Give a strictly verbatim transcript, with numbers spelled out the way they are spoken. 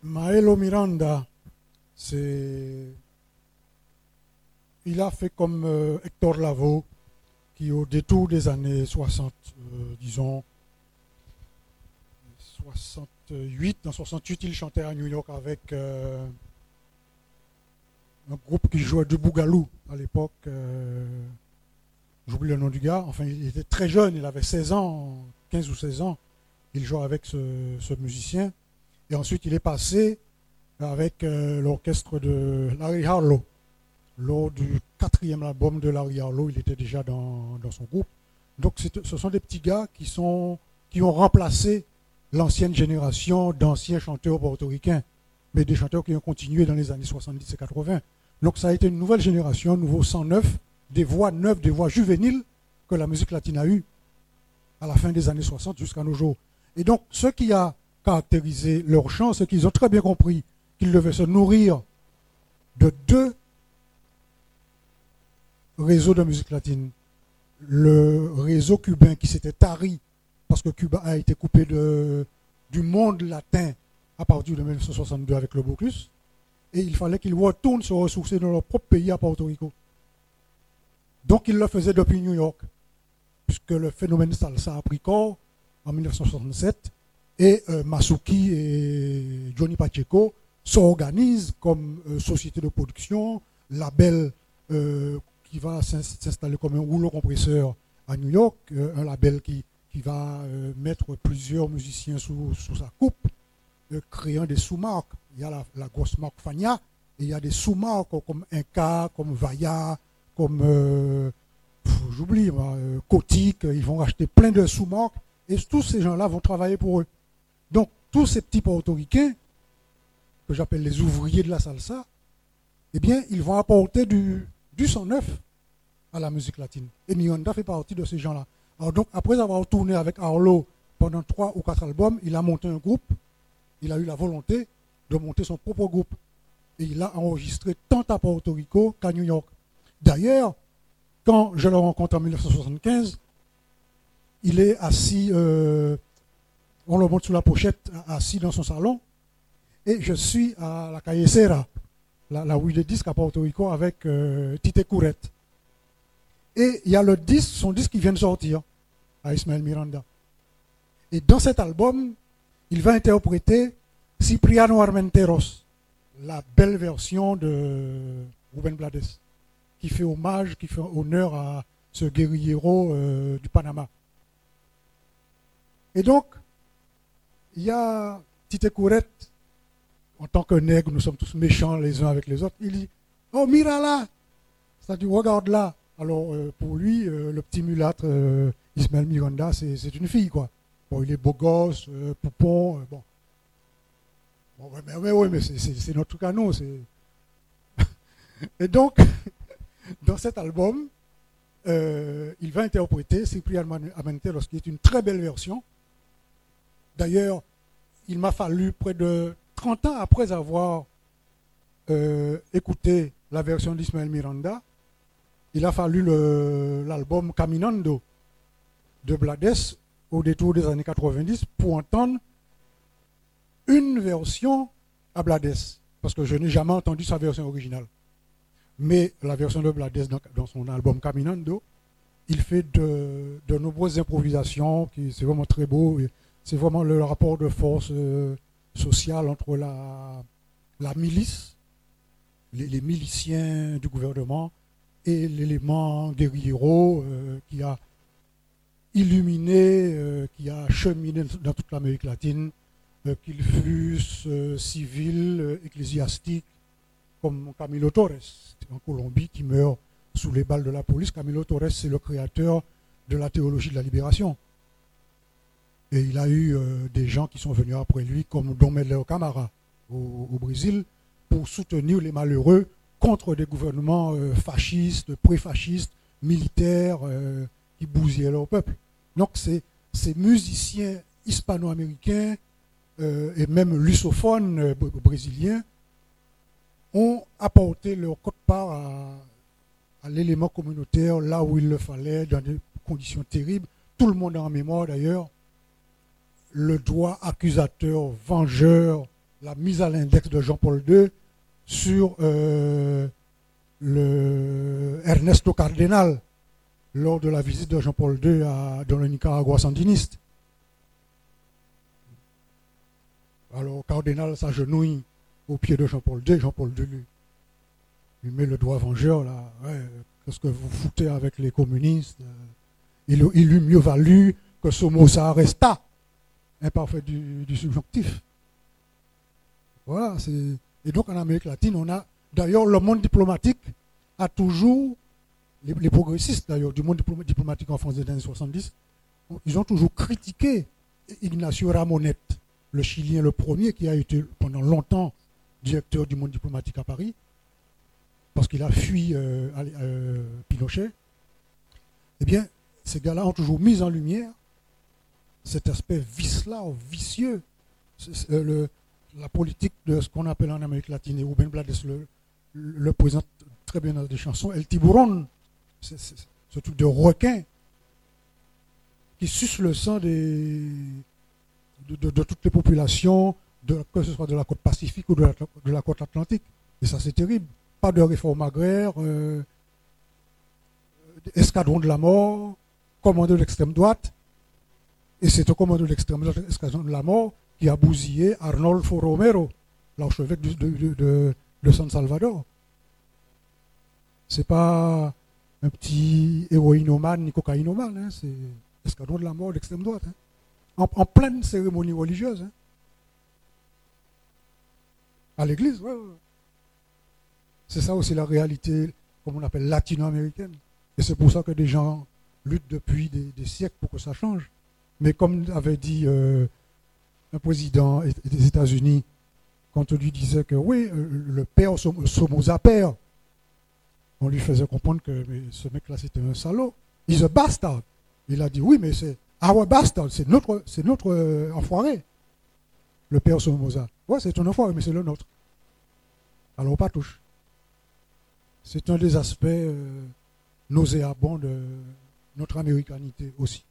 Maelo Miranda, c'est, il a fait comme euh, Hector Lavoe, qui au détour des années soixante, euh, disons, soixante-huit, en soixante-huit, il chantait à New York avec euh, un groupe qui jouait du Bougalou à l'époque. Euh, j'oublie le nom du gars. Enfin, il était très jeune, il avait seize ans, quinze ou seize ans. Il jouait avec ce, ce musicien. Et ensuite, il est passé avec euh, l'orchestre de Larry Harlow. Lors du quatrième album de Larry Harlow, il était déjà dans, dans son groupe. Donc, ce sont des petits gars qui, sont, qui ont remplacé l'ancienne génération d'anciens chanteurs portoricains, mais des chanteurs qui ont continué dans les années soixante-dix et quatre-vingts. Donc, ça a été une nouvelle génération, un nouveau sang neuf, des voix neuves, des voix juvéniles que la musique latine a eues à la fin des années soixante jusqu'à nos jours. Et donc, ce qui a caractérisé leur chant, c'est qu'ils ont très bien compris qu'ils devaient se nourrir de deux réseaux de musique latine. Le réseau cubain qui s'était tari parce que Cuba a été coupé de, du monde latin à partir de mille neuf cent soixante-deux avec le blocus, et il fallait qu'ils retournent se ressourcer dans leur propre pays à Porto Rico. Donc ils le faisaient depuis New York, puisque le phénomène salsa a pris corps en mille neuf cent soixante-sept, et euh, Masuki et Johnny Pacheco s'organisent comme euh, société de production, label euh, qui va s'installer comme un rouleau compresseur à New York, euh, un label qui, qui va euh, mettre plusieurs musiciens sous, sous sa coupe, euh, créant des sous-marques. Il y a la, la grosse marque Fania, et il y a des sous-marques comme Inca, comme Vaya, comme, euh, j'oublie, euh, Kotik. Ils vont racheter plein de sous-marques, et tous ces gens-là vont travailler pour eux. Donc, tous ces petits portoricains, que j'appelle les ouvriers de la salsa, eh bien, ils vont apporter du, du sang neuf à la musique latine. Et Miranda fait partie de ces gens-là. Alors donc, après avoir tourné avec Harlow pendant trois ou quatre albums, il a monté un groupe, il a eu la volonté de monter son propre groupe. Et il a enregistré tant à Porto Rico qu'à New York. D'ailleurs, quand je le rencontre en mille neuf cent soixante-quinze, il est assis, euh, on le monte sous la pochette, assis dans son salon, et je suis à la Callecera, là, là où il est disque à Porto Rico, avec euh, Tite Courette. Et il y a le disque, son disque qui vient de sortir, à Ismael Miranda. Et dans cet album, il va interpréter Cipriano Armenteros, la belle version de Rubén Blades, qui fait hommage, qui fait honneur à ce guerriero euh, du Panama. Et donc, il y a Tite Courette, en tant que nègre, nous sommes tous méchants les uns avec les autres. Il dit, oh, mira là, c'est-à-dire, regarde là. Alors, euh, pour lui, euh, le petit mulâtre euh, Ismael Miranda, c'est une fille, quoi. Bon, il est beau gosse, euh, poupon, euh, bon. Bon, ouais, mais, ouais, ouais, mais c'est notre canon. Et donc, dans cet album, euh, il va interpréter Cipriano Armenteros, qui est une très belle version. D'ailleurs, il m'a fallu près de trente ans après avoir euh, écouté la version d'Ismael Miranda, il a fallu l'album Caminando de Blades au détour des années quatre-vingt-dix pour entendre une version à Blades, parce que je n'ai jamais entendu sa version originale. Mais la version de Blades dans, dans son album Caminando, il fait de, de nombreuses improvisations, c'est vraiment très beau. C'est vraiment le rapport de force euh, sociale entre la, la milice, les, les miliciens du gouvernement, et l'élément guerriero euh, qui a illuminé, euh, qui a cheminé dans toute l'Amérique latine, euh, qu'ils fussent euh, civils, euh, ecclésiastiques, comme Camilo Torres, en Colombie, qui meurt sous les balles de la police. Camilo Torres, c'est le créateur de la théologie de la libération. Et il a eu euh, des gens qui sont venus après lui, comme Dom Medleo Camara au, au Brésil, pour soutenir les malheureux contre des gouvernements euh, fascistes, pré-fascistes, militaires, euh, qui bousillaient leur peuple. Donc ces, ces musiciens hispano-américains euh, et même lusophones euh, brésiliens ont apporté leur quote-part à, à l'élément communautaire là où il le fallait, dans des conditions terribles. Tout le monde a en mémoire d'ailleurs le doigt accusateur, vengeur la mise à l'index de Jean-Paul deux sur euh, le Ernesto Cardenal lors de la visite de Jean-Paul deux à, dans le Nicaragua sandiniste. Alors Cardenal s'agenouille au pied de Jean-Paul deux, Jean-Paul deux lui, lui met le doigt vengeur là, ouais, qu'est-ce que vous foutez avec les communistes? Il, il eût mieux valu que Somoza resta, imparfait du, du subjonctif. Voilà, c'est... Et donc en Amérique latine, on a, d'ailleurs, le monde diplomatique a toujours, les, les progressistes d'ailleurs du monde diplomatique en France des années soixante-dix, ils ont toujours critiqué Ignacio Ramonette, le Chilien le premier qui a été pendant longtemps directeur du monde diplomatique à Paris, parce qu'il a fui euh, euh, Pinochet. Eh bien, ces gars-là ont toujours mis en lumière cet aspect vicelard, vicieux, c'est, euh, le, la politique de ce qu'on appelle en Amérique latine, et Rubén Blades le, le présente très bien dans des chansons, El Tiburon, c'est, c'est, ce truc de requin qui suce le sang des, de, de, de toutes les populations, de, que ce soit de la côte pacifique ou de la, de la côte atlantique. Et ça, c'est terrible. Pas de réforme agraire, euh, escadron de la mort, commando de l'extrême droite. Et c'est un commando de l'extrême droite, escadron de la mort, qui a bousillé Arnolfo Romero, l'archevêque de, de, de, de San Salvador. C'est pas un petit héroïnomane ni cocaïnomane, hein, c'est escadron de la mort de l'extrême droite. Hein, en, en pleine cérémonie religieuse. Hein. À l'église, ouais, ouais. C'est ça aussi la réalité, comme on appelle, latino-américaine. Et c'est pour ça que des gens luttent depuis des, des siècles pour que ça change. Mais comme avait dit euh, un président des États-Unis, quand on lui disait que oui, le père Somoza père, on lui faisait comprendre que mais ce mec-là c'était un salaud. He's a bastard. Il a dit oui, mais c'est our bastard, c'est notre, c'est notre euh, enfoiré. Le père Somoza. Ouais, c'est ton enfoiré, mais c'est le nôtre. Alors pas touche. C'est un des aspects euh, nauséabonds de notre américanité aussi.